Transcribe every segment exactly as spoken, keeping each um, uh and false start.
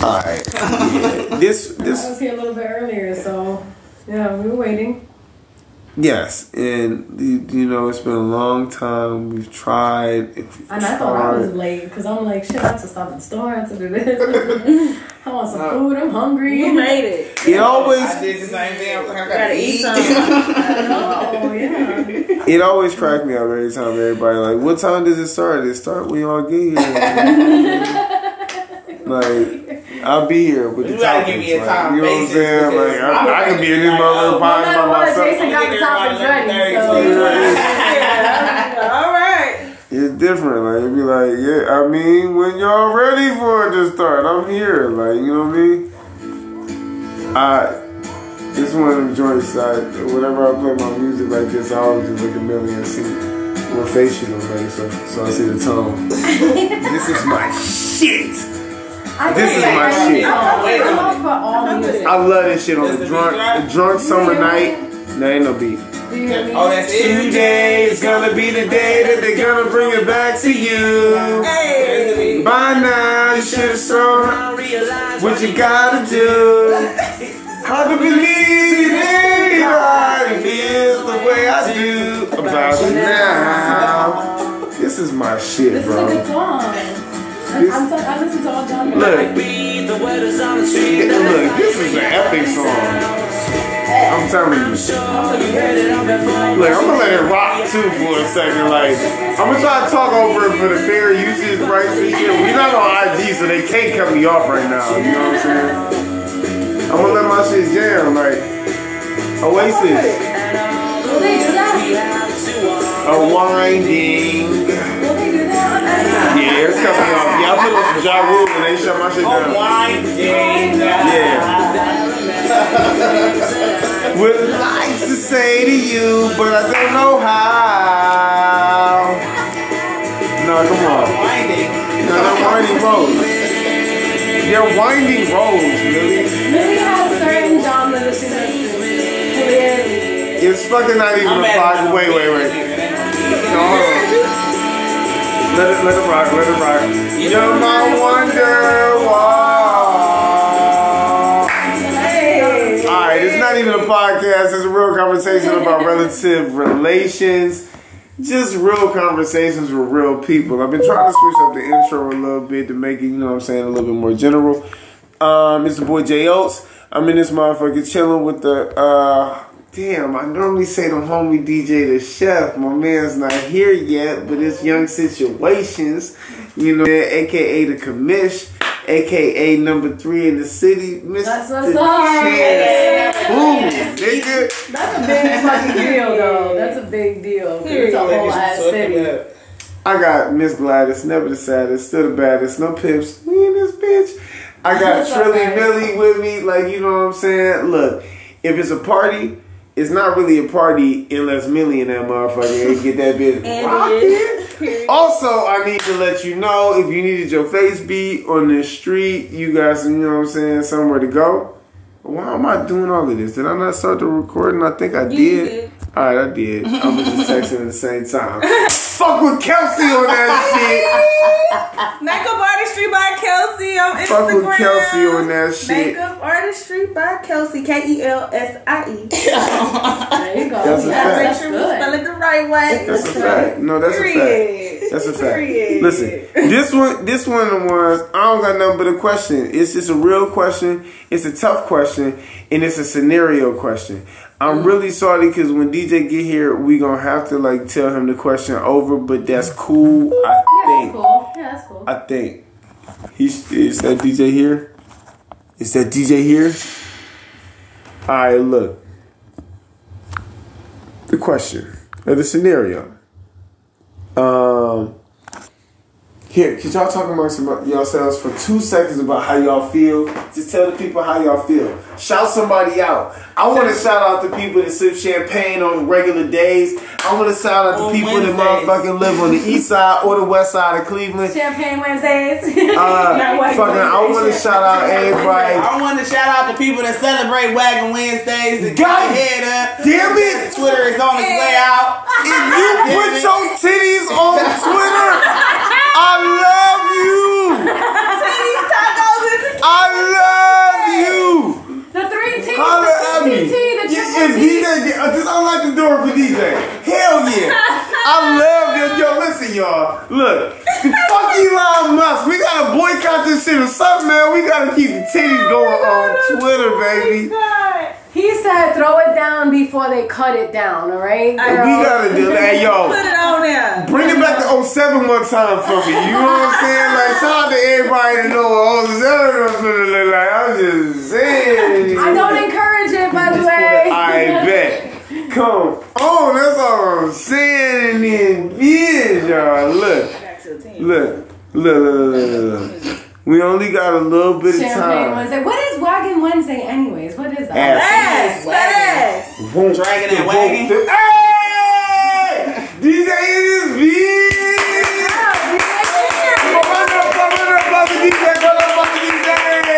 All right. Yeah. This this. I was here a little bit earlier, so yeah, we were waiting. Yes, and you, you know it's been a long time. We've tried. We've and I thought I was late because I'm like, shit, I have to stop at the store. I have to do this. I want some food. I'm hungry. You made it. It always. I did the same thing. I gotta, gotta eat eat. something. Oh yeah. It always cracked me up every time. Everybody like, what time does it start? It start when y'all get here. Like. I'll be here with the You gotta topics. give me a Like, time you know what I'm basis saying? Like, I, I can be in this motherfucker No pod matter by what, myself. Jason got the topics ready. So. All right. It's different. Like, it'd be like, yeah, I mean, when y'all ready for it to start, I'm here. Like, you know what I mean? I, this one of them joints, I, whenever I play my music like this, I always just look at Millie and see what face she gonna make, so, so I see the tone. This is my shit. I This is my shit. I'm up for all music. I love this shit on the drunk, the drunk summer night. There ain't no beat. Do you hear me? Oh, that's it. Today is gonna be the day that they're gonna bring it back to you. Hey. By now, you should have shown what you gotta do. How to believe anybody feels the way I do about you now. This is my shit, This is a bro. good song. This- I'm so, I listen to all genres. Look, look, this is an epic song. I'm telling you. Look, I'm gonna let it rock too for a second. Like, I'm gonna try to talk over it for the fair usage rights and shit. We're not on I G, so they can't cut me off right now. You know what I'm saying? I'm gonna let my shit jam. Like, Oasis. Will they do that? A winding. Will they do that? Yeah, it's cut me off. Yeah, I put on some Ja Rule and they shut my shit down. Yeah. Would like to say to you, but I don't know how. No, come on. No, they're winding roads. They're winding roads, really. Millie has certain genres that she listens to. Clearly. It's fucking not even a podcast. Wait, wait, wait. No, hold on. Let it, let it rock, let it rock. You're my Wonderwall. Hey. Alright, it's not even a podcast. It's a real conversation about relative relations. Just real conversations with real people. I've been trying to switch up the intro a little bit to make it, you know what I'm saying, a little bit more general. Um, it's the boy J Oates. I'm in this motherfucker chilling with the, uh, damn, I normally say the homie D J the chef. My man's not here yet, but it's Young Situations, you know, A K A the commish, A K A number three in the city, Mister That's what's up. Boom, nigga. That's a big fucking deal, though. That's a big deal. It's a whole ass city. I got Miss Gladys, never the saddest, still the baddest, no pips. We in this bitch. I got Trilly Millie with me, like, you know what I'm saying? Look, if it's a party, it's not really a party unless Millie and that motherfucker ain't get that bitch rocking. Also, I need to let you know, if you needed your face beat on the street, you got some, you know what I'm saying, somewhere to go. Why am I doing all of this? Did I not start the recording? I think I did. did. Alright, I did. I was just texting at the same time. Fuck with Kelsey on that Makeup Artistry by Kelsey on shit. Instagram. Fuck with Kelsey on that shit. Makeup Artistry by Kelsey. K E L S I E. There you go. That's a Yeah, fact. Make that's sure we good. spell it the right way. That's a fact. No, that's a fact. Period. That's a fact. Period. Listen, this one, this one of the ones, I don't got nothing but a question. It's just a real question. It's a tough question, and it's a scenario question. I'm really sorry because when D J get here, we gonna have to like tell him the question over, but that's cool. I Yeah, think. that's cool. Yeah, that's cool. I think. He's is that D J here? Is that D J here? All right, look. The question or the scenario. Um. Here, could y'all talk amongst yourselves for two seconds about how y'all feel? Just tell the people how y'all feel. Shout somebody out. I want to shout out the people that sip champagne on regular days. I want to shout out the On people Wednesdays. that motherfucking live on the east side or the west side of Cleveland. Champagne Wednesdays. Uh, Not white fucking, I Wednesdays. want to shout out everybody. I want to shout out the people that celebrate Wagon Wednesdays and God get their head up. damn it! Twitter is on its way out. If you put your titties on Twitter, I love you. Titties, tacos, and I what's up, man? We gotta keep the titties going on Twitter, baby. He said throw it down before they cut it down, all right? We gotta do that, hey, yo. Put it on there. Bring it back to oh seven one time for me. You know what I'm saying? Like, shout out to everybody to know what oh seven was gonna look like. I'm just saying. I don't encourage it, by the way. I bet. Come on, that's all I'm saying. And then, bitch, y'all. Look. Look. Look, look, look, look. We only got a little bit of Champagne time. Wednesday. What is Wagon Wednesday, anyways? What is that? Ass. Ass. Ass. Won't Dragging and wagging. Hey! D J in this bitch! Come on, run up, run up, run up, D J, run up, run up, D J!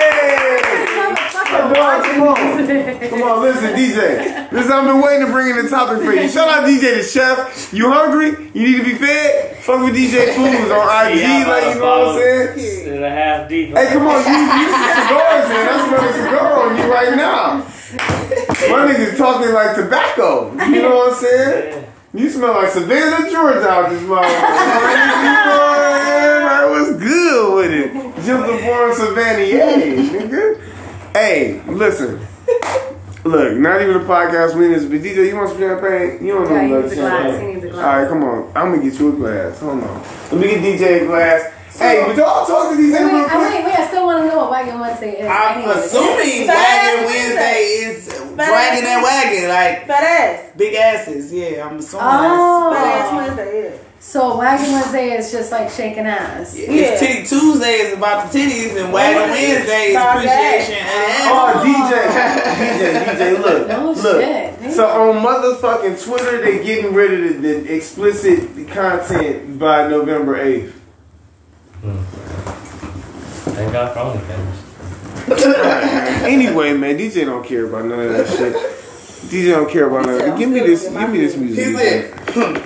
Come on, come on. Come on, listen, D J. Listen, I've been waiting to bring in the topic for you. Shout out D J the Chef. You hungry? You need to be fed? Fuck with D J Foods on I G, Yeah, like, you know what I'm saying? And a half deep. Hey, come on, you use some cigars, man. That's another cigar on you right now. My niggas talking like tobacco. You know what I'm saying? You smell like Savannah, Georgia out this motherfucker. You know what I'm saying? Like, what's good with it? Jim the born Savannah, nigga. Hey, listen. Look, not even a podcast winners, but D J, you want some champagne? You don't Yeah, he know needs a champagne. glass. He needs a glass. All right, come on. I'm gonna get you a glass. Hold on. Let me get D J a glass. Hey, but y'all talk to D J Wait, real wait, quick. wait, wait, I still want to know what Wagon Wednesday is. I'm anyways. assuming Fat Wagon ass Wednesday is dragging and wagging, like Fat ass. big asses. Yeah, I'm assuming Oh. Fat ass Wednesday, yeah. So Wagon Wednesday is just like shaking ass. that's. It's Yeah. Titty Tuesday is about the titties, and Wagon Wednesday is About appreciation and Oh, ass. D J, D J, D J, look, No look. shit. So on motherfucking Twitter, they getting rid of the, the explicit content by November eighth. Thank God for OnlyFans. Anyway, man, D J don't care about none of that shit. D J don't care about none of that. Give me this, give me this music. He said,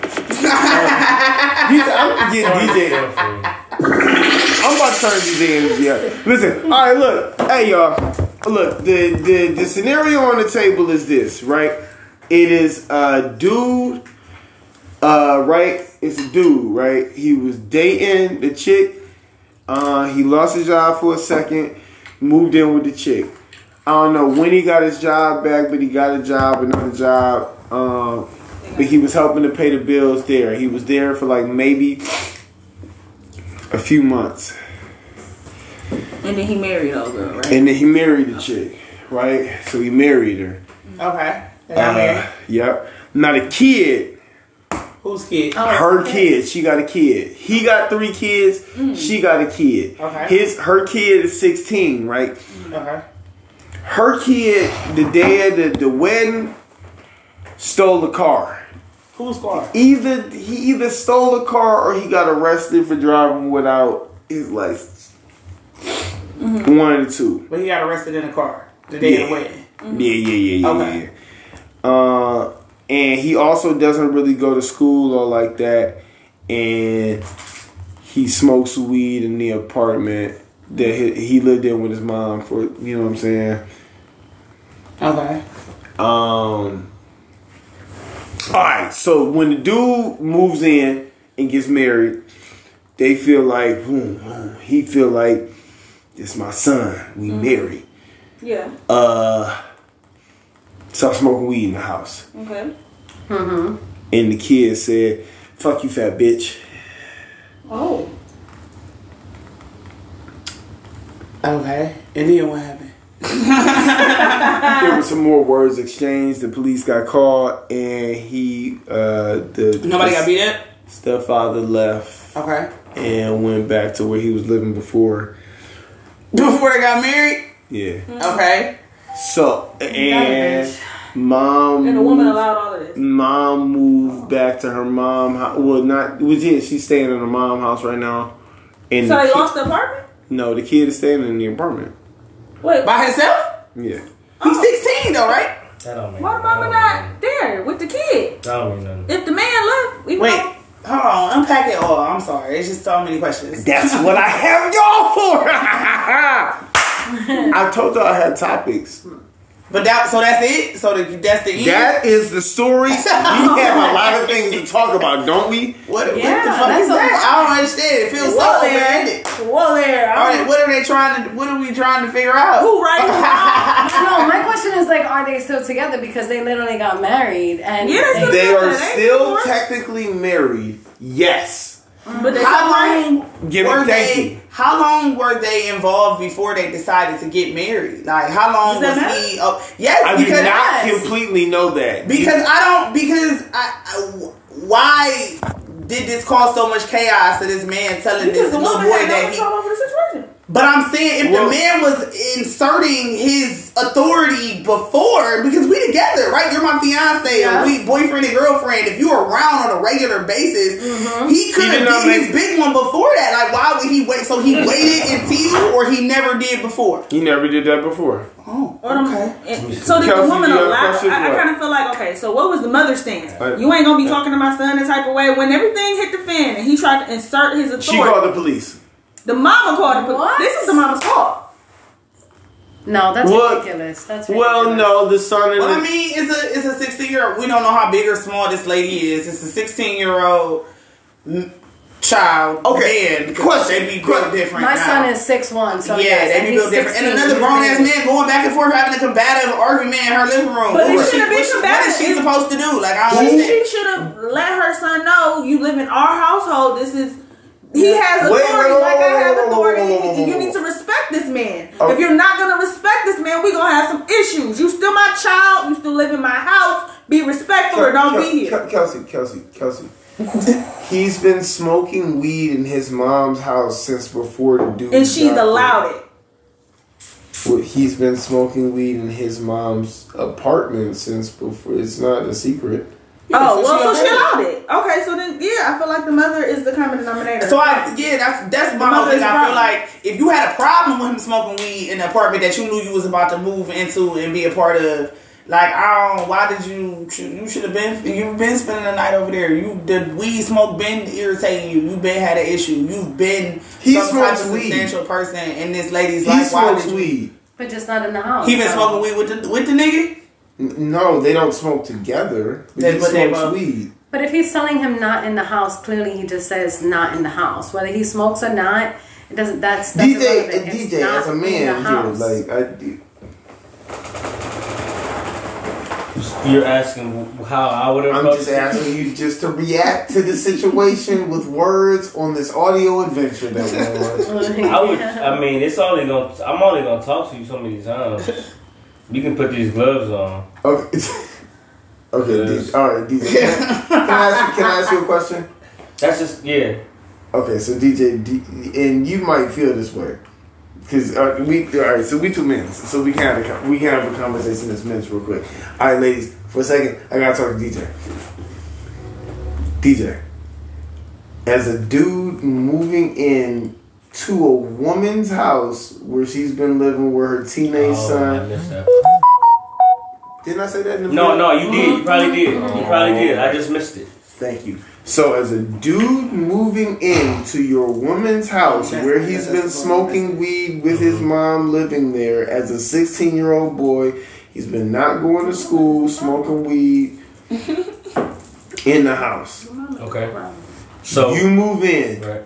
D J, I'm gonna get D J. I'm about to turn D J energy up. Listen, all right, look, hey y'all, look, the the the scenario on the table is this, right? It is a dude, uh, right? It's a dude, right? He was dating the chick. Uh, he lost his job for a second, moved in with the chick. I don't know when he got his job back, but he got a job, another job. Um, but he was helping to pay the bills there. He was there for like maybe a few months. And then he married old girl, right? And then he married the chick, right? So he married her. okay. And I'm Uh, here. yep. Now the kid, Who's kid? Oh, her okay. kid, she got a kid. He got three kids. She got a kid. Okay. His her kid is sixteen, right? Okay. Her kid, the day of the, the wedding, stole a car. Who's car? Either he either stole a car or he got arrested for driving without his license. One of the two. But he got arrested in a car the day of the Yeah. wedding. Yeah, yeah, yeah, yeah, Okay. yeah. Uh, and he also doesn't really go to school or like that. And he smokes weed in the apartment that he, he lived in with his mom for, you know what I'm saying? Okay. Um. Alright, so when the dude moves in and gets married, they feel like, hmm, hmm, he feel like, it's my son, we married. Yeah. Uh, start smoking weed in the house. Okay. Mm-hmm. And the kid said, fuck you, fat bitch. Oh. Okay. And then what happened? There were some more words exchanged. The police got called, and he, uh, the Nobody the got beat up? stepfather left Okay. and went back to where he was living before. Before they got married? Yeah. Okay. So, and mom, And the woman moved- allowed all of this. mom moved back to her mom house. Well, not, well, yeah, she's staying in her mom house right now. And So the they kid- lost the apartment? No, the kid is staying in the apartment. Wait, By himself? Yeah. He's sixteen though, right? That don't mean why the mama not there with the kid? That don't mean nothing. If the man left, we Wait. Hold on. Unpack it all. I'm sorry. It's just so many questions. That's what I have y'all for. I told y'all I had topics. But that, so that's it. So the, that's the end. That is the story. We have a lot of things to talk about, don't we? What, Yeah, what the fuck that's is that? a- I don't understand. It feels so Whoa open there. ended. Whoa there. All right, what are they trying to? What are we trying to figure out? Who right? Who wrong? No, my question is like, are they still together because they literally got married and Yeah, they're They still are They still divorced. technically married. Yes. But they How long Give it were thank they? you. How long were they involved before they decided to get married? Like how long Does was that he? Oh, yes, I do because not yes. completely know that. because I don't because I, I why did this cause so much chaos to this man telling Because this the little woman boy had no that he? control over the situation. But I'm saying if Well- the man was inserting his authority before, because we together, right? You're my fiance, Yeah. or we boyfriend and girlfriend. If you were around on a regular basis, Mm-hmm. he could He did have not did his make- big one before that. Like, why would he wait? So he waited until, or he never did before. He never did that before. Oh, Or them- okay. and- So did the Kelsey, woman you have a allow? question? I, I What? kind of feel like, okay, so what was the mother's stance? I- You ain't gonna be talking to my son the type of way. When everything hit the fan and he tried to insert his authority, She called the police. the mama called the police. What? This is the mama's fault. no, that's What? ridiculous. That's ridiculous. Well, no, the son and Well, the I mean, it's a it's a sixteen year old. We don't know how big or small this lady is. It's a sixteen year old child. Okay. man, 'cause Question. They be built Question. different. My now. son is six one, so yeah, yes, they and be he's built different. And sixteen, another he's grown ass big. man going back and forth having a combative argument in her living room. But it What shouldn't she- be what she- combative. What is she supposed to do? Like, I don't She, understand. she should have let her son know you live in our household. This is he has Wait, authority, wait, like I wait, have wait, wait, authority. wait, wait, wait, You wait. need to respect this man. Oh. If you're not gonna respect this man, we gonna have some issues. You still my child. You still live in my house. Be respectful or don't Kel- be here. Kel- Kelsey, Kelsey, Kelsey. He's been smoking weed in his mom's house since before the dude. And she's got there. allowed it. Well, he's been smoking weed in his mom's apartment since before. It's not a secret. Oh, so well, she so she allowed allowed it. Okay, so then, yeah, I feel like the mother is the common denominator. So I yeah, that's that's my whole mother thing. is I problem. feel like if you had a problem with him smoking weed in the apartment that you knew you was about to move into and be a part of, like I don't. Why did you? You should have been. You've been spending the night over there. You the weed smoke been irritating you. You've been had an issue. You've been He some type smokes of weed. substantial person in this lady's He life. Why smokes did you? weed. But just not in the house. He been so. smoking weed with the with the nigga. N- No, they don't smoke together. But They- he but they smokes both- weed. But if he's telling him not in the house, clearly he just says not in the house. Whether he smokes or not, it doesn't. That's, that's D J, irrelevant. It's D J, not as a in man the here, house. like I do. You're asking how I would have. I'm just asking you just to react to the situation with words on this audio adventure that we're on. I would. I mean, it's only gonna. I'm only gonna talk to you so many times. You can put these gloves on. Okay, okay, Yes. D- all right, D J. Can, can I ask you, can I ask you a question? That's just yeah. Okay, so D J, D, and you might feel this way, because uh, we all right. So we two men, so we can have a, con- we can have a conversation as men real quick. All right, ladies, for a second, I gotta talk to D J. D J, as a dude moving in to a woman's house where she's been living with her teenage Oh, I son. missed that. Didn't I say that in the No, beginning? no, you did. You probably did. You probably did. I just missed it. Thank you. So, as a dude moving into your woman's house That's- where he's that's been the smoking weed with his mom living there, as a sixteen year old boy, he's been not going to school, smoking weed in the house. Okay. So You move in. right.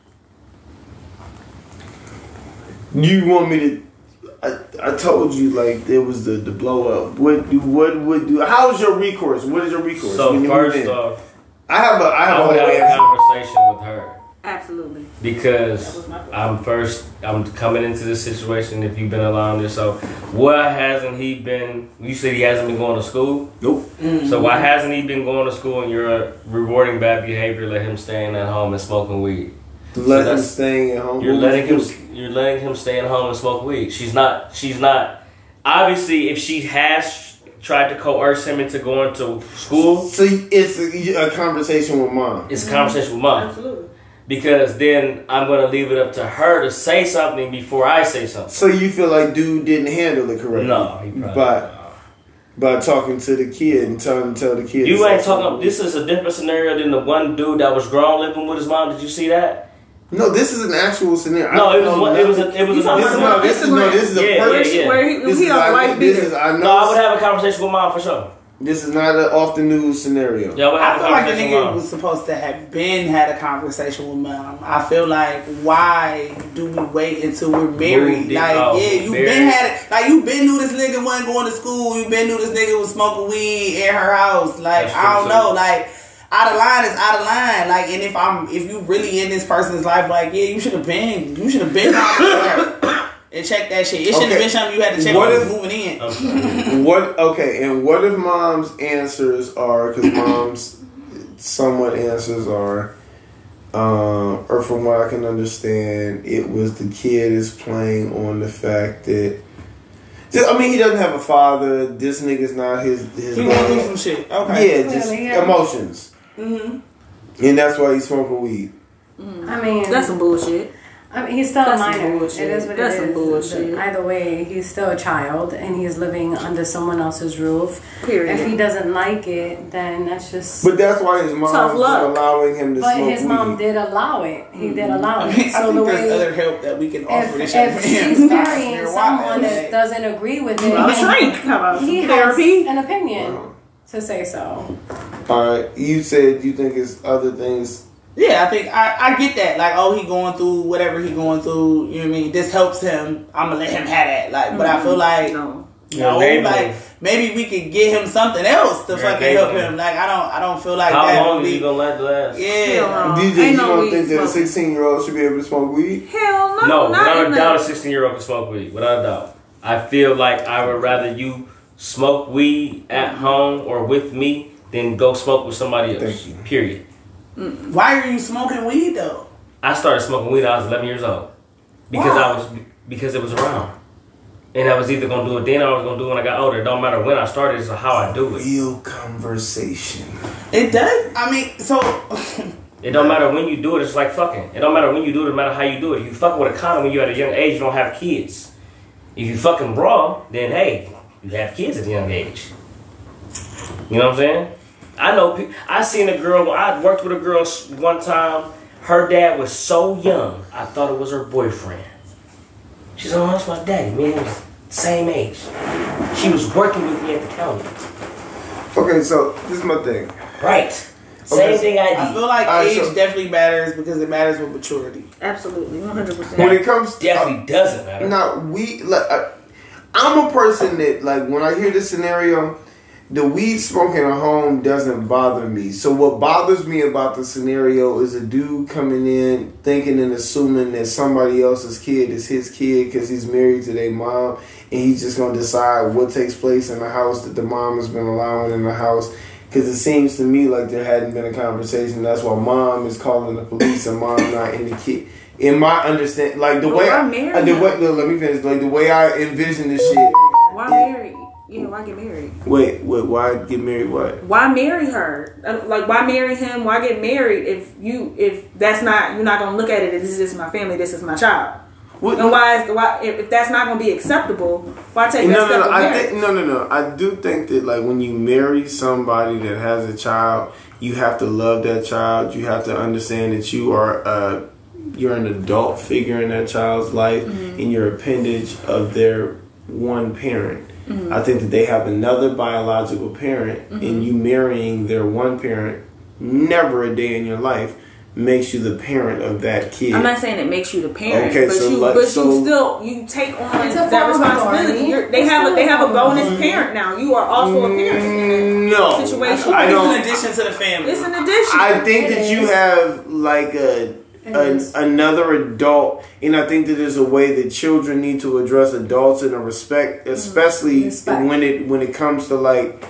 You want me to? I, I told you like there was the, the blow up. What do what would do? How is your recourse? What is your recourse? So when you move first in? off, I have a I have I a would whole have a answer. conversation with her Absolutely. because I'm first. I'm coming into this situation. If you've been allowing this, so why hasn't he been? You said he hasn't been going to school. Nope. So why hasn't he been going to school and you're rewarding bad behavior, let him staying at home and smoking weed? Let him that's- staying at home. You're What letting him. was- You're letting him stay at home and smoke weed. She's not. She's not. Obviously, if she has tried to coerce him into going to school, So it's a, a conversation with mom. it's a conversation with mom. Absolutely. Because then I'm gonna leave it up to her to say something before I say something. So you feel like dude didn't handle it correctly? No, he probably. But by talking to the kid and telling tell the kid. You to ain't say talking. something. This is a different scenario than the one dude that was grown living with his mom. Did you see that? No, this is an actual scenario. No, I it was don't one- know it was a- nothing. it was a this is person no, on this is no, this is a Yeah, yeah, person. yeah. Where he, This he is on I- white this beater. is I know. No, I would have a conversation with mom for sure. This is not an off the news scenario. Yeah, I would I have feel a like the conversation with nigga mom. was supposed to have been had a conversation with mom. I feel like why do we wait until we're married? Moved it Like out, yeah, you married. been had it. Like you been knew this nigga wasn't going to school. You been knew this nigga was smoking weed in her house. Like That's I don't true, know. too. Like out of line is out of line. Like and if I'm if you really in this person's life, like yeah, you should have been. You should have been on her and check that shit. It shouldn't Okay. have been something you had to check What on if- moving in. I'm sorry. What? Okay, and what if mom's answers are? Because mom's somewhat answers are, um, or from what I can understand, it was the kid is playing on the fact that. I mean, he doesn't have a father. This nigga's not his his. He went through dad. some shit. Okay. Yeah, just Clearly, yeah. emotions, Mm-hmm. and that's why he's smoking weed. I mean, That's some bullshit. I mean, he's still That's a some minor. bullshit. It is what That's it some is. bullshit. Either way, he's still a child, and he's living under someone else's roof. Period. If he doesn't like it, then that's just. But that's why his mom Tough is luck. allowing him to But smoke his mom weed. did allow it. He did allow I it. mean, I So think the there's way, other help that we can offer if, this young if man. she's marrying Marijuana, someone that like- doesn't agree with it, A then shrink. How about he some has therapy? an opinion Uh-huh. to say so. All right, you said you think it's other things. Yeah, I think I, I get that. Like, oh, he going through whatever he going through. You know what I mean? This helps him. I'm gonna let him have that. Like, but I feel like No. no, Yeah, like maybe. maybe we could get him something else to Yeah, fucking maybe. help him. Like, I don't, I don't feel like How that. long would is be, he gonna let last? yeah. Hell Do you, Ain't think, you no don't weed think that a smoking. sixteen year old should be able to smoke weed? Hell no. No, not without in a doubt, a the, sixteen year old can smoke weed. Without a doubt. I feel like I would rather you smoke weed at home or with me than go smoke with somebody else. Thank you. Period. Why are you smoking weed though? I started smoking weed when I was eleven years old because Why? I was because it was around, and I was either gonna do it then or I was gonna do it when I got older. It don't matter when I started; it's how I do it. Real conversation. It does. I mean, so It don't matter when you do it. It's like fucking. It don't matter when you do it. It matter how you do it. You fuck with a condom when you're at a young age. You don't have kids. If you fucking raw, then hey, you have kids at a young age. You know what I'm saying? I know. pe- I seen a girl. I worked with a girl s- one time. Her dad was so young, I thought it was her boyfriend. She's like, oh, that's my daddy. Me and him was the same age. She was working with me at the county. Okay, so this is my thing. Right. Same Okay, thing I I did. feel like Alright, age so- definitely matters because it matters with maturity. absolutely, one hundred When percent. it comes to Definitely doesn't matter. now, we like I, I'm a person that like when I hear this scenario, the weed smoking at home doesn't bother me. So what bothers me about the scenario is a dude coming in thinking and assuming that somebody else's kid is his kid because he's married to their mom, and he's just gonna decide what takes place in the house that the mom has been allowing in the house. Because it seems to me like there hadn't been a conversation. That's why mom is calling the police and mom not in the kid. In my understand, like the Well, way why I, marry uh, the him? way, no, let me finish. Like the way I envision this shit. Why marry? Yeah, why get married? Wait, wait, why get married? What? Why marry her? Uh, Like, why marry him? Why get married if you if that's not you're not gonna look at it as this is my family, this is my child. What? And why is why if, if that's not gonna be acceptable? Why take No, that no, step no. of I marriage? think no, no, no. I do think that like when you marry somebody that has a child, you have to love that child. You have to understand that you are uh, you're an adult figure in that child's life, Mm-hmm. and you're appendage of their one parent. Mm-hmm. I think that they have another biological parent, Mm-hmm. and you marrying their one parent, never a day in your life makes you the parent of that kid. I'm not saying it makes you the parent, Okay, but so you like- but so- you still you take on It's a that form of responsibility. authority. You're, they It's have a still they a have a form of bonus authority. parent now. You are also a parent in no that situation. I It's don't. an addition to the family. It's an addition. I think It that you is. have like a, It a is. another adult, and I think that there's a way that children need to address adults in a respect, especially Respect. when it when it comes to like.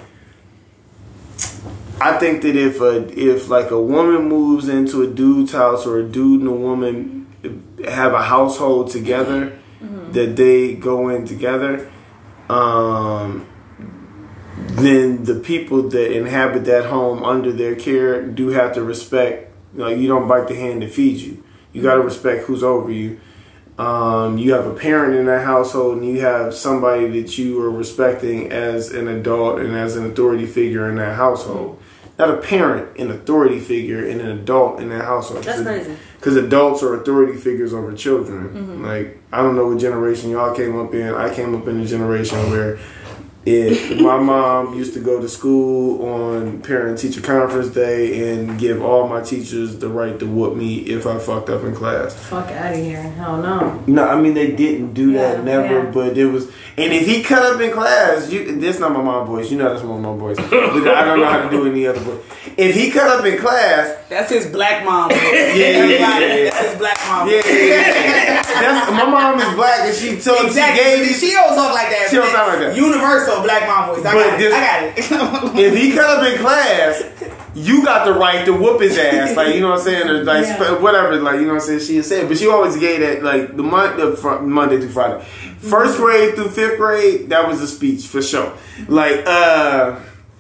I think that if a if like a woman moves into a dude's house or a dude and a woman have a household together, that they go in together, um, then the people that inhabit that home under their care do have to respect. You know, you don't bite the hand that feeds you. You got to respect who's over you. Um, you have a parent in that household, and you have somebody that you are respecting as an adult and as an authority figure in that household. not a parent, an authority figure and an adult in that household. That's crazy. Because adults are authority figures over children. Mm-hmm. Like, I don't know what generation y'all came up in. I came up in a generation where it, my mom used to go to school on parent-teacher conference day and give all my teachers the right to whoop me if I fucked up in class. Fuck out of here. Hell no. No, I mean, they didn't do that, Yeah, never, yeah. but it was... And if he cut up in class, you this not my mom voice. You know that's my mom voice. But I don't know how to do any other voice. If he cut up in class... That's his black mom. Yeah, yeah, Everybody, yeah. That's his black mom. Yeah, yeah, yeah. That's, my mom is black and she told Exactly. she gave these... She don't talk like that. She don't talk like that. Universal black mom voice. I But got this- it. I got it. If he cut up in class, you got the right to whoop his ass. Like, you know what I'm saying? Or like, Yeah. whatever, like, you know what I'm saying? She had said, but she always gave that, like, the, mon- the fr- Monday through Friday. First grade through fifth grade, that was a speech for sure. Like, uh,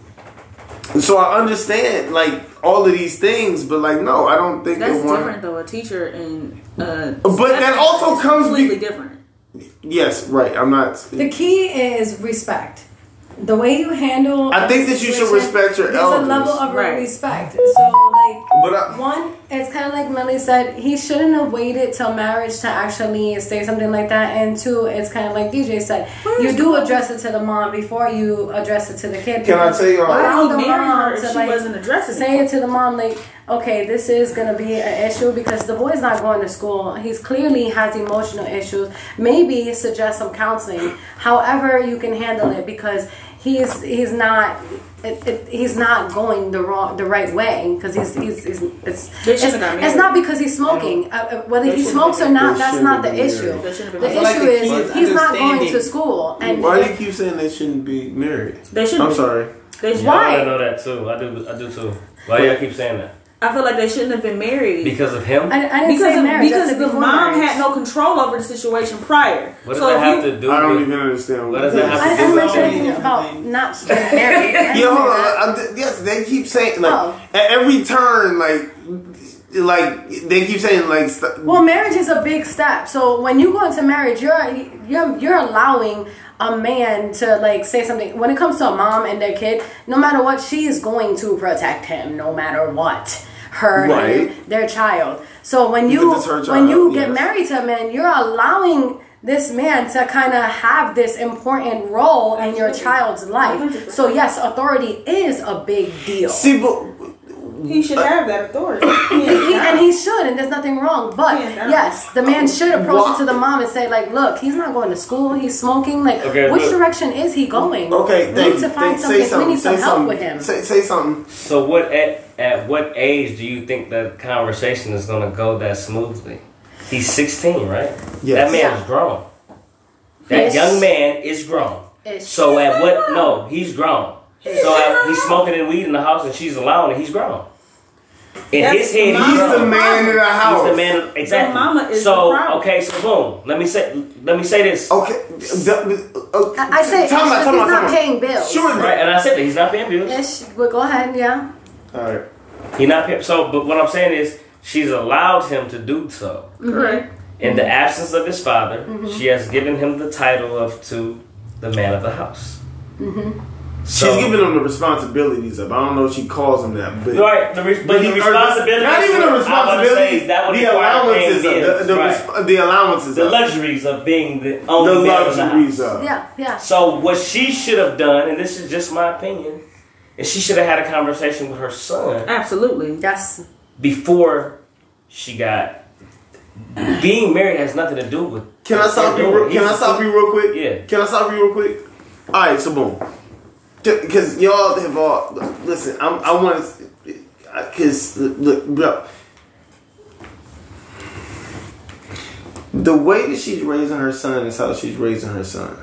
so I understand, like, all of these things, but, like, no, I don't think That's they want. different though. A teacher and uh, But that also is comes completely be- different. Yes, right. I'm not. The key is respect. The way you handle. I think a that you should situation, respect your there's elders. a level of Right. respect. So, like, But I- one, it's kind of like Millie said, he shouldn't have waited till marriage to actually say something like that. And two, it's kind of like D J said, you do address it to the mom before you address it to the kid. Can I tell you? Why Why would would the he marry mom her if to, she like, wasn't addressing say it? it to the mom, like, okay, this is going to be an issue because the boy's not going to school. He's clearly has emotional issues. Maybe suggest some counseling. However you can handle it, because he's he's not it, it, he's not going the wrong the right way, because he's, he's, he's it's They it's, shouldn't have got it's married. not because he's smoking. Uh, uh, whether They he shouldn't smokes have or been- not, they that's shouldn't not the have been issue. married. They shouldn't have The been I feel like issue the is key is he's not going to understanding. school. And Why do you keep saying they shouldn't be married? They shouldn't I'm be. sorry. They should, Why? I know that too. I do. I do too. Why do y'all keep saying that? I feel like they shouldn't have been married. Because of him? I, I didn't because say of, marriage. I because said the before mom marriage. had no control over the situation prior. What does so that if have you, to do I don't with? even understand. What does that have I to do didn't with? mention all anything these- about not getting married. I didn't Yeah, hold say on. that. I- I- yes, they keep saying like Oh. at every turn, like, like they keep saying like. St- Well, marriage is a big step. So when you go into marriage, you're you're you're allowing a man to like say something. When it comes to a mom and their kid, no matter what, she is going to protect him, no matter what. Her Right. and their child. So when you Because it's her when child, you get yes. married to a man, you're allowing this man to kind of have this important role in your child's life. So yes, authority is a big deal. See, but he should have that authority. He He- has and not. he should, and there's nothing wrong. But Yeah, yes, the man should approach Wha- it to the mom and say, like, look, he's not going to school. He's smoking. Like, Okay, which look. direction is he going? okay, we thank need you. to find Thank- something. say something. We need some say help something. with him. Say, say something. So what at at what age do you think the conversation is gonna go that smoothly? He's sixteen, right? Yes. That man Yeah. is grown. That Ish. young man is grown. Ish. So He's at not what? grown. No, he's grown. So at, he's smoking and weed in the house, and she's allowing it. He's grown. In That's his head, the he's He's grown. the man in the house. He's the man. Exactly. mama is so the problem. okay, so boom. Let me say. Let me say this. Okay. the- uh, I, I say time out, he's time out, not time out. paying bills. Sure. Right, and I said that he's not paying bills. Ish, but go ahead, yeah. All right. He's not paying. So, but what I'm saying is, she's allowed him to do so. Correct. In the absence of his father, Mm-hmm. she has given him the title of to the man of the house. Mm-hmm. So, She's giving him the responsibilities of. I don't know if she calls him that, but right, the, re- but But the he- responsibility. Not even the I was about to say, responsibilities. that would The require allowances. paying Of, the, bills, the, right. resp- the allowances. the of. luxuries of being the The only man of the luxuries house. of. Yeah, yeah. So what she should have done, and this is just my opinion, is she should have had a conversation with her son Absolutely. Yes. before she got. Being married has nothing to do with. Can I stop you? doing. Real, can I He's- stop you real quick? Yeah. Can I stop you real quick? All right, so boom. Because y'all have all listen. I'm, I want to. Because look, bro. The way that she's raising her son is how she's raising her son.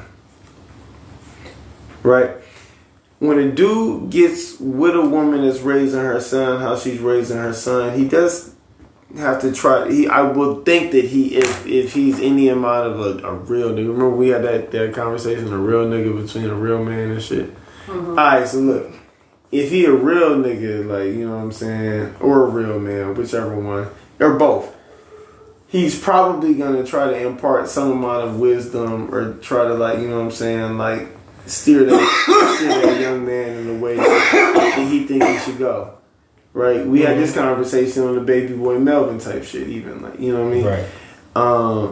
Right? When a dude gets with a woman that's raising her son, how she's raising her son, he does have to try. He, I would think that he, if if he's any amount of a, a real nigga. Remember we had that, that conversation, a real nigga between a real man and shit. All right, so look, if he a real nigga, like, you know what I'm saying, or a real man, whichever one, or both, he's probably gonna try to impart some amount of wisdom or try to, like, you know what I'm saying, like, steer that, steer that young man in the way that he thinks he should go. Right? We had this conversation on the Baby Boy Melvin type shit, even like you know what I mean. Right. Um,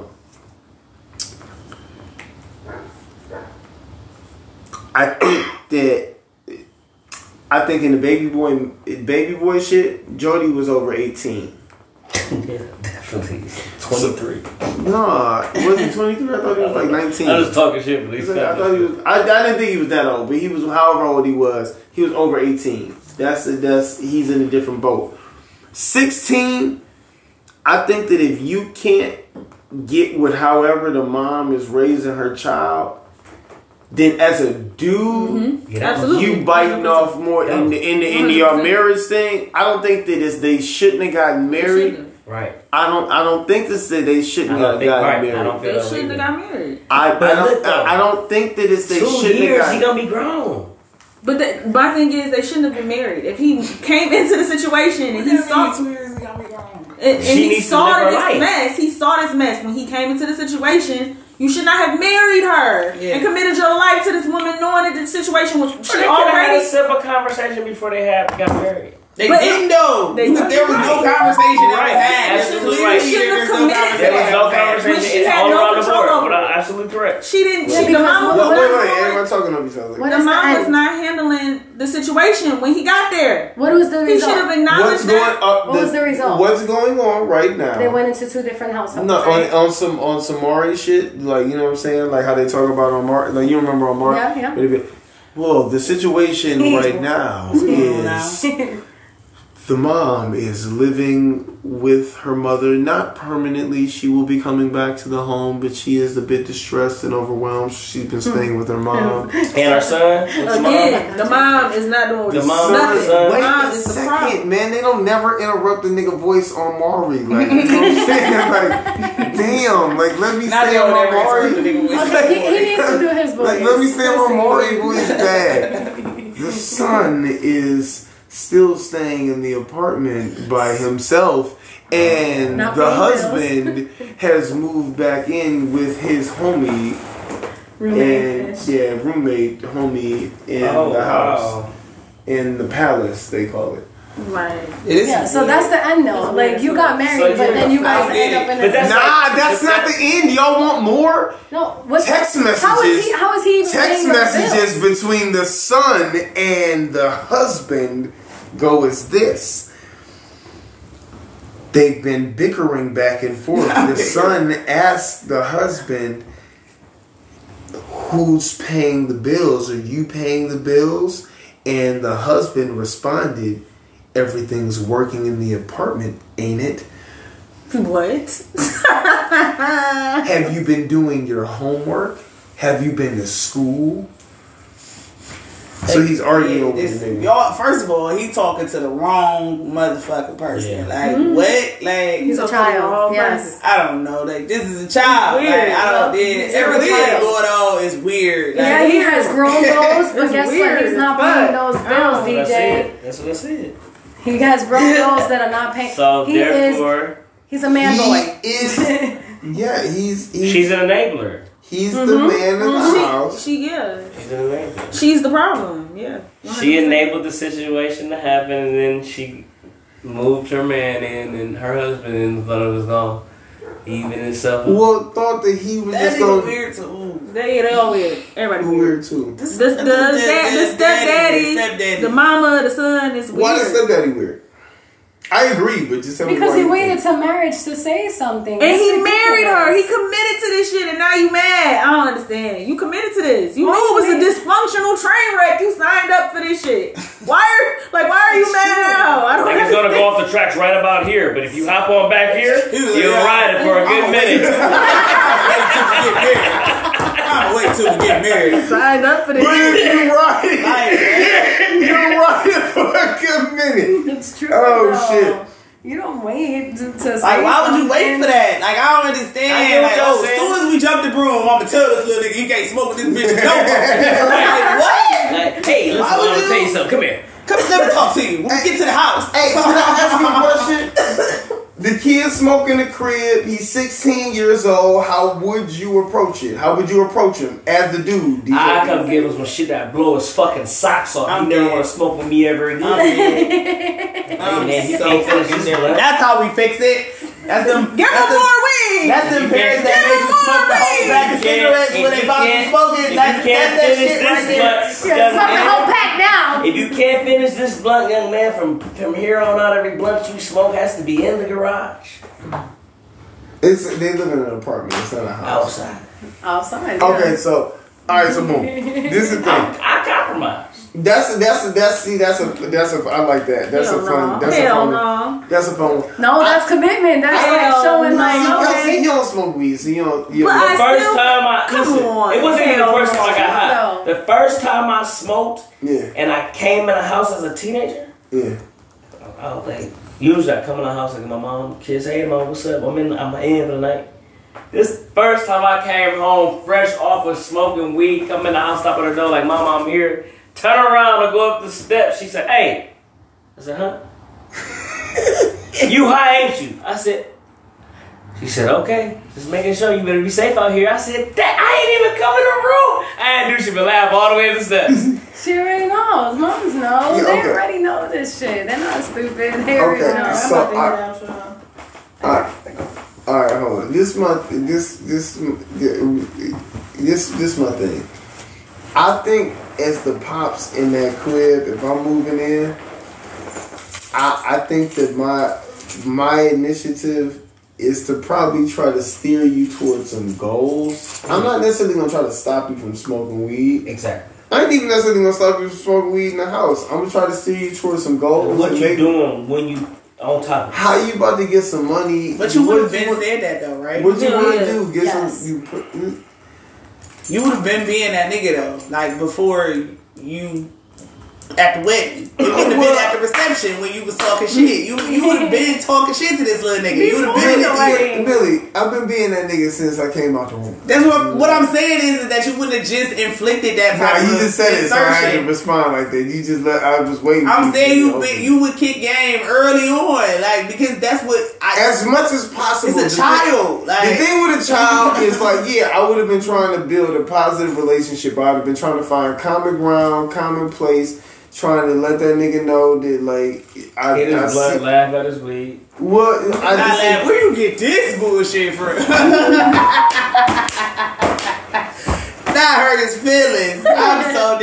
I think that I think in the Baby Boy Baby Boy shit, Jody was over eighteen. Yeah, definitely. twenty-three. Nah, was he twenty-three? I thought he was like nineteen. I was talking shit, but he's I thought he was. I, I didn't think he was that old, but he was. However old he was, he was over eighteen. That's that's. He's in a different boat. Sixteen. I think that if you can't get with however the mom is raising her child, then as a dude, Mm-hmm. Absolutely. you biting off more in the in the in your marriage thing. I don't think that it's, they shouldn't have gotten married. Right. I don't. I don't think this that they shouldn't have think, gotten right. married. I don't feel They that shouldn't have either. got married. I, I But don't. look, though, I, I don't think that it's they Two shouldn't years, have he gotten. gonna be grown. But the, my thing is, they shouldn't have been married. If he came into the situation and he saw two years ago, we gone. and, and She he needs to saw live her this life. mess, he saw this mess when he came into the situation. You should not have married her Yeah. and committed your life to this woman, knowing that the situation was They she could have had a already. simple conversation before they had got married. They But didn't though. they- there was no right. conversation that Right. was had. Absolutely Clearly, right. She shouldn't have there's no committed to There was that. no When conversation she had all no around the control board. over But it. I'm absolutely correct. She didn't. Yeah, She, the because mama what- was Wait, not. wait, wait! doing- Everyone talking over each other. What The is the mom was end? not handling the situation when he got there. What was the He should have result? acknowledged What's going that. up? What was the result? What's going on right now? They went into two different households. No, right? on, on some on some Maury shit, like you know what I'm saying, like how they talk about on Maury, like you remember on Maury. Yeah, yeah. It'd be, well, the situation right now is the mom is living with her mother, not permanently. She will be coming back to the home, but she is a bit distressed and overwhelmed. She's been staying with her mom. And our son, his mom. Again, the mom is not doing The mom- nothing. son- The Wait mom a is the second, problem. man. They don't never interrupt the nigga voice on Maury. Like, you know what I'm saying? Like, damn. Like, let me Not stay the on one my Maury. that nigga was. Okay, he, he needs to do his voice. Like, let me stay on my Maury voice That's bad. The son is still staying in the apartment by himself, and Not the paying husband has moved back in with his homie. Roommate. And yeah, roommate, homie in Oh, the house, wow. in the palace, they call it. Right. Yeah, so that's the end though. Like you got married, So but you- then you guys I end did. up in But a that's Nah, like- that's but not that- the end. Y'all want more? no. What's Text How is messages. he? How is he even Text paying those messages bills? between the son and the husband go as this. They've been bickering back and forth. The son asked the husband, "Who's paying the bills? Are you paying the bills?" And the husband responded, "Everything's working in the apartment, ain't it? What? Have you been doing your homework? Have you been to school?" So he's arguing over This- the nigga. y'all, first of all, he talking to the wrong motherfucking person. Yeah. Like Mm-hmm. what? Like He's a talking to the child. wrong Yes. person. I don't know. Like this is a child. Weird. Like, I don't. Yep. Yeah, He's a everything child. going on is weird. Like, Yeah, he has grown goals, but It's guess what? weird He's as not fuck. paying those Oh, bills, That's what I D J. said. That's what I said. He has grown goals that are not paying. So he is. therefore, He's a man boy. He is. Yeah, he's he's, she's an enabler. he's the man in the She, house. she, yeah, She's an enabler. she's the problem. Yeah, She enabled the situation to happen, and then she moved her man in, and her husband and thought it was gone. Even himself. Well, thought that he was that just is gonna weird too. They they all weird. Everybody be weird. weird too. The the, the, the stepdaddy, stepdaddy. the mama, the son is weird. Why is stepdaddy weird? I agree, but just tell me Because why he you waited think. to marriage to say something. And That's he married her. He ridiculous. committed to this shit, and now you mad. I don't understand. You committed to this. You Why knew it was a you mad? dysfunctional train wreck. You signed up for this shit. Why are like why are you mad now? I don't Like it's gonna understand. go off the tracks right about here, but if you hop on back here, you'll ride it for a good minute. I'm gonna wait till we get married. Signed up for this But shit. if you right, Like, you're right for a good minute. It's true. Oh, though. shit. You don't wait to, to say Like, why would you wait something. for that? Like, I don't I understand. get what Like, y'all oh, as saying. soon as we jump the broom, I'ma tell this little nigga he can't smoke with this bitch. No, like what? Like, hey, listen, Why I'm would gonna you- tell you something. Come here. Come, let me talk to you. When we get to the house. Hey, can I ask you a question? The kid smoking the crib. He's sixteen years old. How would you approach it? How would you approach him as the dude? D J? I come give him some shit that blow his fucking socks off. I'm He never dead. want to smoke with me ever again. I'm dead. I'm Man, he so can't finish fucking his dead. blunt. That's how we fix it. That's them. Give that's him them- more weed. That's them parents that make you smoke the whole pack of If you can't- cigarettes when if they you about to can't- smoke it. if you That's, can't that's that finish shit this right there. blunt, Yeah, young smoke the man, whole pack now. if you can't finish this blunt, young man, from from here on out, every blunt you smoke has to be in the garage. It's they live in an apartment. It's not a house. Outside. Outside. Okay, yeah. so all right, so boom. This is the I, thing. I compromise. That's that's that's see that's a that's a I like that. That's Hell a fun. no. That's Hell a fun. no. That's a fun one. No, that's commitment. That's like Hell showing no. like, See, y'all see, okay. you don't smoke weed, so you don't. You But don't I First still- time I come listen, on. it wasn't even the first time I got high. No. The first time I smoked yeah, and I came in the house as a teenager, yeah. I was like, usually I come in the house like my mom, kids, hey mom, what's up? I'm in, I'm in for the night. This first time I came home fresh off of smoking weed, come in the house, stop at her door like, mom, I'm here. Turn around and go up the steps. She said, hey. I said, huh? You high, ain't you? I said, she said, okay. Just making sure you better be safe out here. I said, that I ain't even come in the room. I ain't do shit but laugh all the way to the steps. She already knows. Moms know. Yeah, They okay. already know this shit. They're not stupid. They already Okay, know. so I'm about to I- get out, y'all. All right, all right, hold on. This my this this this this my thing. I think as the pops in that crib, if I'm moving in, I I think that my my initiative is to probably try to steer you towards some goals. I'm not necessarily gonna try to stop you from smoking weed. Exactly. I ain't even necessarily gonna stop you from smoking weed in the house. I'm gonna try to steer you towards some goals. What and you make- doing when you on top of it? How you about to get some money? But you What would have you been want- said that though, right? What you Yeah, want yeah. to do? Get Yes. some. You put, mm, You would have been being that nigga though, like before you at the wedding. It wouldn't have been at the reception when you was talking shit. You you would have been talking shit to this little nigga. You would have been Before that the nigga. wedding. Billy, I've been being that nigga since I came out the womb. That's what what I'm saying is, is that you wouldn't have just inflicted that. Nah, type you of just said it, so I had to insertion. respond like that. You just let. I was waiting. I'm for saying to you open. be, you would kick game early on, like because that's what I. as much as possible. It's a The child, thing- like- the thing with a child is like, yeah, I would have been trying to build a positive relationship. I would have been trying to find common ground, common place, trying to let that nigga know that like I. Hit I his blunt, see- laugh at his weed. What I Nah, just lad, said, where you get this bullshit from? Now I hurt his feelings. I'm so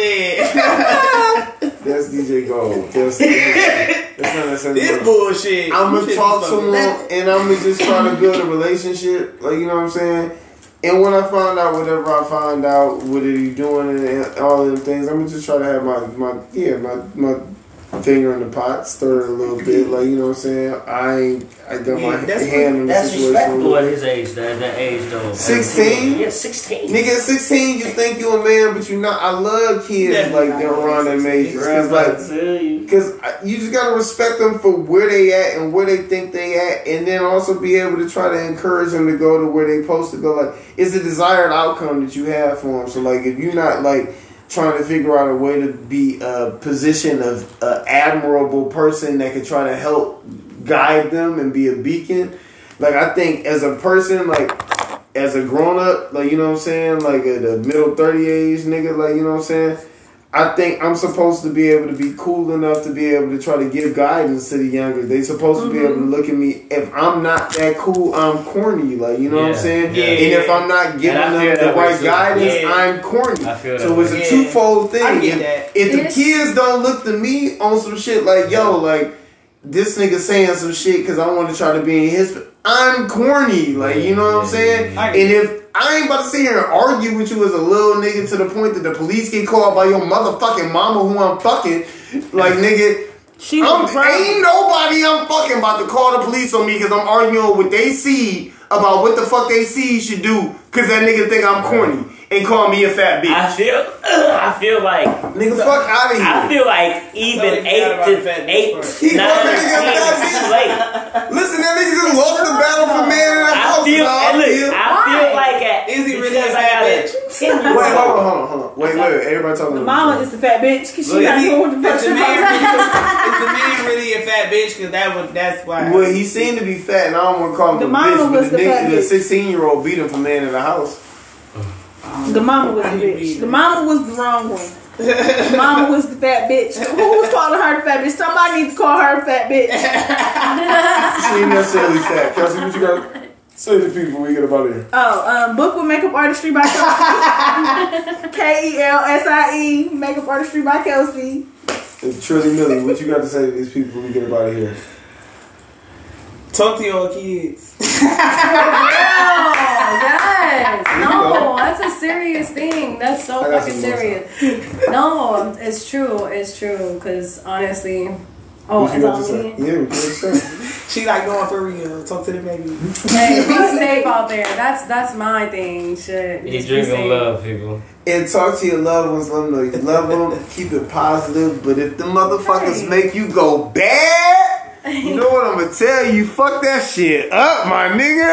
dead. that's D J Gold. That's, that's not necessarily. This bullshit. I'm You gonna should talk be to fucking him that. and I'm gonna just try to build a relationship, like you know what I'm saying. And when I find out whatever I find out, what are you doing and all of them things, I'm gonna just try to have my my yeah my my finger in the pot, stir it a little bit, like you know what I'm saying. I ain't I got Yeah, my that's hand in the That's situation. a respectable little at bit. his age, that, that age though. sixteen? Yeah, sixteen. Nigga, at sixteen, you think you a man, but you not. I love kids Definitely like not them around them ages. Bro, I'm Cause about like to tell you. Because you just gotta respect them for where they at and where they think they at, and then also be able to try to encourage them to go to where they supposed to go. Like, it's a desired outcome that you have for them. So, like, if you're not like trying to figure out a way to be a position of an admirable person that could try to help guide them and be a beacon, like I think as a person, like as a grown up, like you know what I'm saying, like at a middle thirty age nigga, like you know what I'm saying. I think I'm supposed to be able to be cool enough to be able to try to give guidance to the younger. They supposed to be able to look at me. If I'm not that cool, I'm corny. Like, you know what I'm Yeah. saying? Yeah. And if I'm not giving And I feel them the that way right too. guidance, Yeah. I'm corny. I feel that So it's way. a Yeah. twofold thing. I get if that. if the It's- kids don't look to me on some shit like, yo, like, this nigga saying some shit because I want to try to be in his... I'm corny. Like, you know what I'm Yeah, saying? yeah, yeah. And if... I ain't about to sit here and argue with you as a little nigga to the point that the police get called by your motherfucking mama who I'm fucking. Like, nigga, She I'm, was proud. ain't nobody I'm fucking about to call the police on me because I'm arguing what they see about what the fuck they see should do because that nigga think I'm corny and call me a fat bitch. I feel, I feel like, Nigga, fuck out of here. I feel like even Totally forgot eight about the to fat bitch eight, part. He nine, wasn't ten thinking of that is too late. Listen, that nigga just lost the battle for man in that I house. feel, dog. and look, I Why? feel like at, Is he really because a I fat got bitch? a Continue. Wait, hold on, hold on, hold on. Wait, wait, wait. Everybody talking The about mama is the fat bitch because she Look, not he- going with the is the bitch. man really, is the man really a fat bitch? Because that would that's why. Well, he seemed to be fat, and I don't want to call him The a mama bitch, was but the the fat nigga, the bitch. sixteen-year-old beat him for man in the house. The mama was the bitch. The mama was the wrong one. The mama was the fat bitch. Who was calling her the fat bitch? Somebody needs to call her a fat bitch. She ain't necessarily fat. Kelsey, what you got to say to people when we get up out of here? Oh, um, book with Makeup Artistry by Kelsey. K E L S I E, Makeup Artistry by Kelsey. And Trilly Millie, what you got to say to these people when we get up out of here? Talk to your kids. Oh, yes. No, that's a serious thing. That's so I got fucking some more serious. No, it's true. It's true. Because honestly, oh, What you got to it's say? on me. Yeah, what you got to say? She like going for real. Talk to the baby. Hey, be safe out there. That's that's my thing. Shit. He Just be drinking safe. love, people. And talk to your loved ones. Let them know you love them. Keep it positive. But if the motherfuckers Right. make you go bad, you know what I'm going to tell you? Fuck that shit up, my nigga.